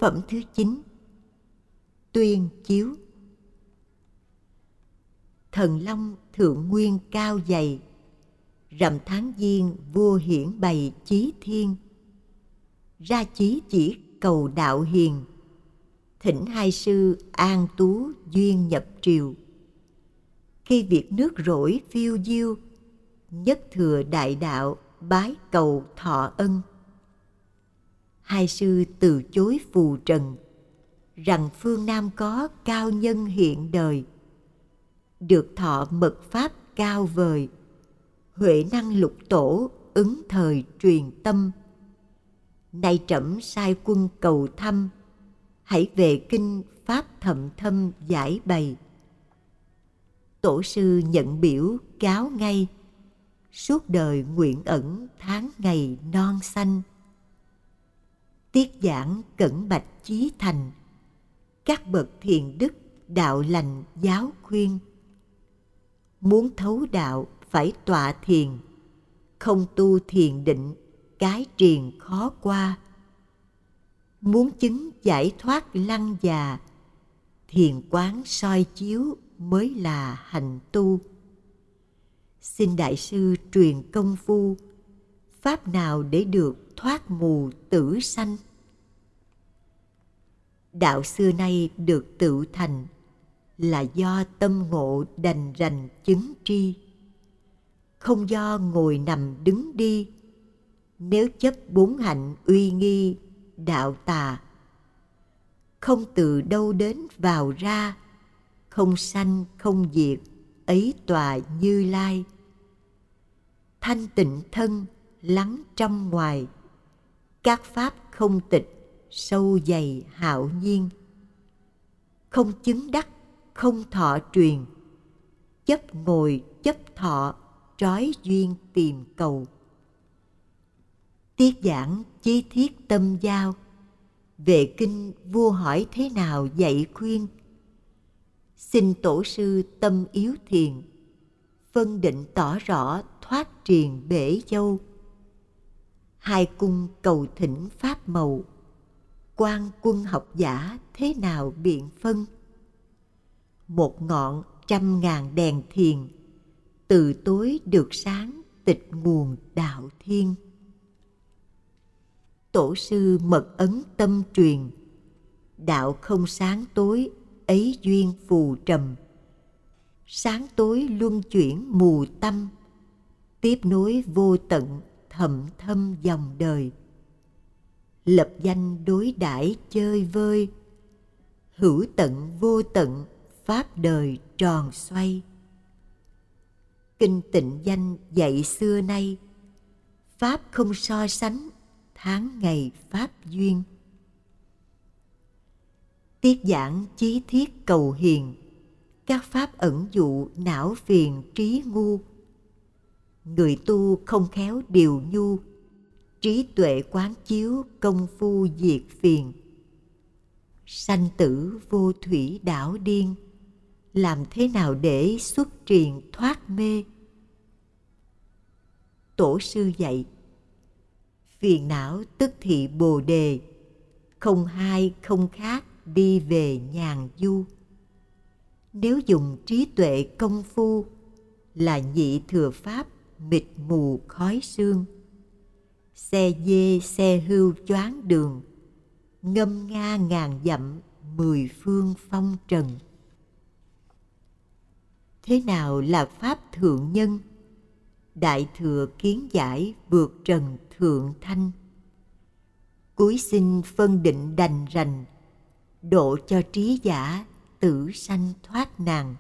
Phẩm thứ 9. Tuyên chiếu. Thần long thượng nguyên cao dày, rằm tháng giêng vua hiển bày chí thiên. Ra chí chỉ cầu đạo hiền, thỉnh hai sư an tú duyên nhập triều. Khi việc nước rỗi phiêu diêu, nhất thừa đại đạo bái cầu thọ ân. Hai sư từ chối phù trần, rằng phương Nam có cao nhân hiện đời, được thọ mật pháp cao vời, huệ năng lục tổ ứng thời truyền tâm. Nay trẫm sai quân cầu thăm, hãy về kinh pháp thậm thâm giải bày. Tổ sư nhận biểu cáo ngay, suốt đời nguyện ẩn tháng ngày non xanh. Tiết giảng cẩn bạch chí thành, các bậc thiền đức đạo lành giáo khuyên. Muốn thấu đạo phải tọa thiền, không tu thiền định cái triền khó qua. Muốn chứng giải thoát lăng già, thiền quán soi chiếu mới là hành tu. Xin đại sư truyền công phu, pháp nào để được thoát mù tử sanh. Đạo xưa nay được tự thành, là do tâm ngộ đành rành chứng tri. Không do ngồi nằm đứng đi, nếu chấp bốn hạnh uy nghi đạo tà. Không từ đâu đến vào ra, không sanh không diệt ấy tòa Như Lai. Thanh tịnh thân lắng trong ngoài, các pháp không tịch sâu dày hạo nhiên. Không chứng đắc không thọ truyền, chấp ngồi chấp thọ trói duyên tìm cầu. Tiết giảng chí thiết tâm giao, về kinh vua hỏi thế nào dạy khuyên. Xin tổ sư tâm yếu thiền, phân định tỏ rõ thoát triền bể châu. Hai cung cầu thỉnh pháp màu, quan quân học giả thế nào biện phân. Một ngọn 100.000 đèn thiền, từ tối được sáng tịch nguồn đạo thiên. Tổ sư mật ấn tâm truyền, đạo không sáng tối ấy duyên phù trầm. Sáng tối luân chuyển mù tâm, tiếp nối vô tận thầm thâm dòng đời. Lập danh đối đãi chơi vơi, hữu tận vô tận pháp đời tròn xoay. Kinh tịnh danh dạy xưa nay, pháp không so sánh tháng ngày pháp duyên. Tiết giảng chí thiết cầu hiền, các pháp ẩn dụ não phiền trí ngu. Người tu không khéo điều nhu, trí tuệ quán chiếu công phu diệt phiền. Sanh tử vô thủy đảo điên, làm thế nào để xuất triền thoát mê. Tổ sư dạy, phiền não tức thị bồ đề, không hai không khác đi về nhàn du. Nếu dùng trí tuệ công phu, là nhị thừa pháp mịt mù khói sương. Xe dê xe hưu choáng đường, ngâm nga ngàn dặm 10 phương phong trần. Thế nào là pháp thượng nhân? Đại thừa kiến giải vượt trần thượng thanh. Cuối sinh phân định đành rành, độ cho trí giả tử sanh thoát nàng.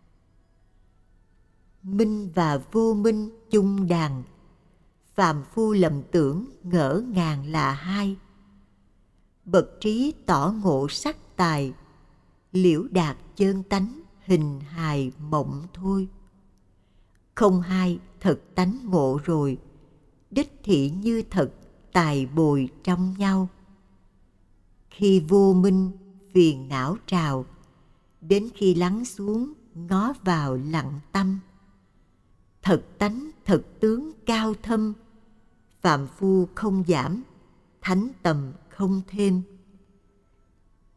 Minh và vô minh chung đàn, phàm phu lầm tưởng ngỡ ngàng là hai. Bậc trí tỏ ngộ sắc tài, liễu đạt chơn tánh hình hài mộng thôi. Không hai thật tánh ngộ rồi, đích thị như thật tài bồi trong nhau. Khi vô minh phiền não trào, đến khi lắng xuống ngó vào lặng tâm. Thật tánh thật tướng cao thâm, phàm phu không giảm, thánh tầm không thêm.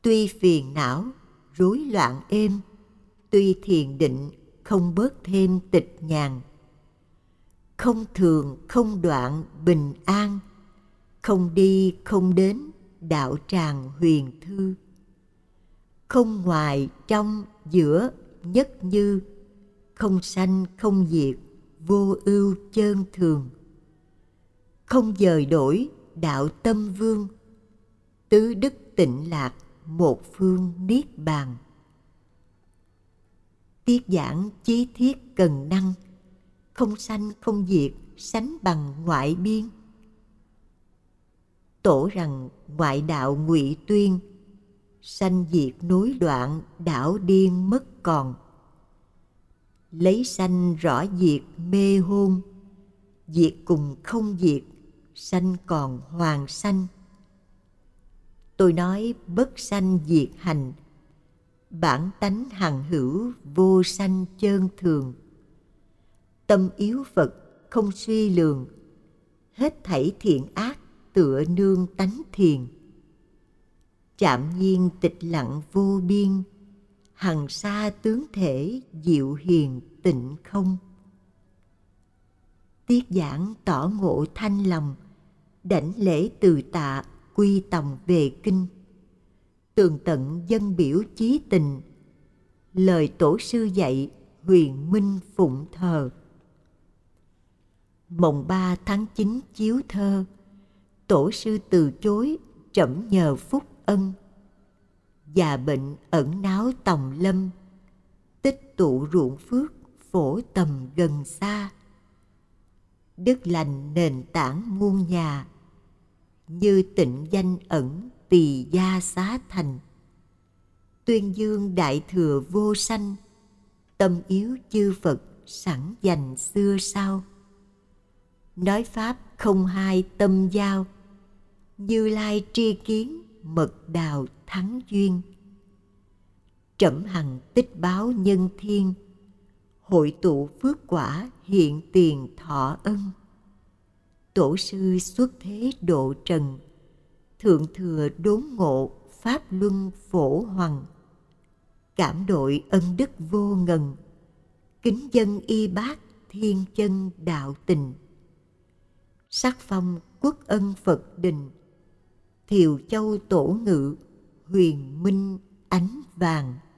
Tuy phiền não, rối loạn êm, tuy thiền định, không bớt thêm tịch nhàn. Không thường, không đoạn, bình an, không đi, không đến, đạo tràng huyền thư. Không ngoài, trong, giữa, nhất như, không sanh, không diệt, vô ưu chơn thường. Không dời đổi, đạo tâm vương, tứ đức tịnh lạc, một phương niết bàn. Tiết giảng chí thiết cần năng, không sanh không diệt, sánh bằng ngoại biên. Tổ rằng ngoại đạo ngụy tuyên, sanh diệt nối đoạn, đảo điên mất còn. Lấy sanh rõ diệt mê hôn, diệt cùng không diệt, sanh còn hoàng sanh. Tôi nói bất sanh diệt hành, bản tánh hằng hữu vô sanh chơn thường. Tâm yếu Phật không suy lường, hết thảy thiện ác tựa nương tánh thiền. Trạm nhiên tịch lặng vô biên, hằng sa tướng thể diệu hiền tịnh không. Tiết giảng tỏ ngộ thanh lòng, đảnh lễ từ tạ quy tòng về kinh. Tường tận dân biểu chí tình, lời tổ sư dạy huyền minh phụng thờ. Mồng 3 tháng 9 chiếu thơ, tổ sư từ chối trẫm nhờ phúc ân. Già bệnh ẩn náu tòng lâm, tích tụ ruộng phước phổ tầm gần xa. Đức lành nền tảng muôn nhà, như tịnh danh ẩn tỳ gia xá thành. Tuyên dương đại thừa vô sanh, tâm yếu chư Phật sẵn dành xưa sau. Nói pháp không hai tâm giao, Như Lai tri kiến mật đào thắng duyên. Trẫm hằng tích báo nhân thiên, hội tụ phước quả hiện tiền thọ ân. Tổ sư xuất thế độ trần, thượng thừa đốn ngộ pháp luân phổ hoằng. Cảm đội ân đức vô ngần, kính dân y bát thiên chân đạo tình. Sắc phong quốc ân Phật đình, Thiều Châu tổ ngự huyền minh ánh vàng.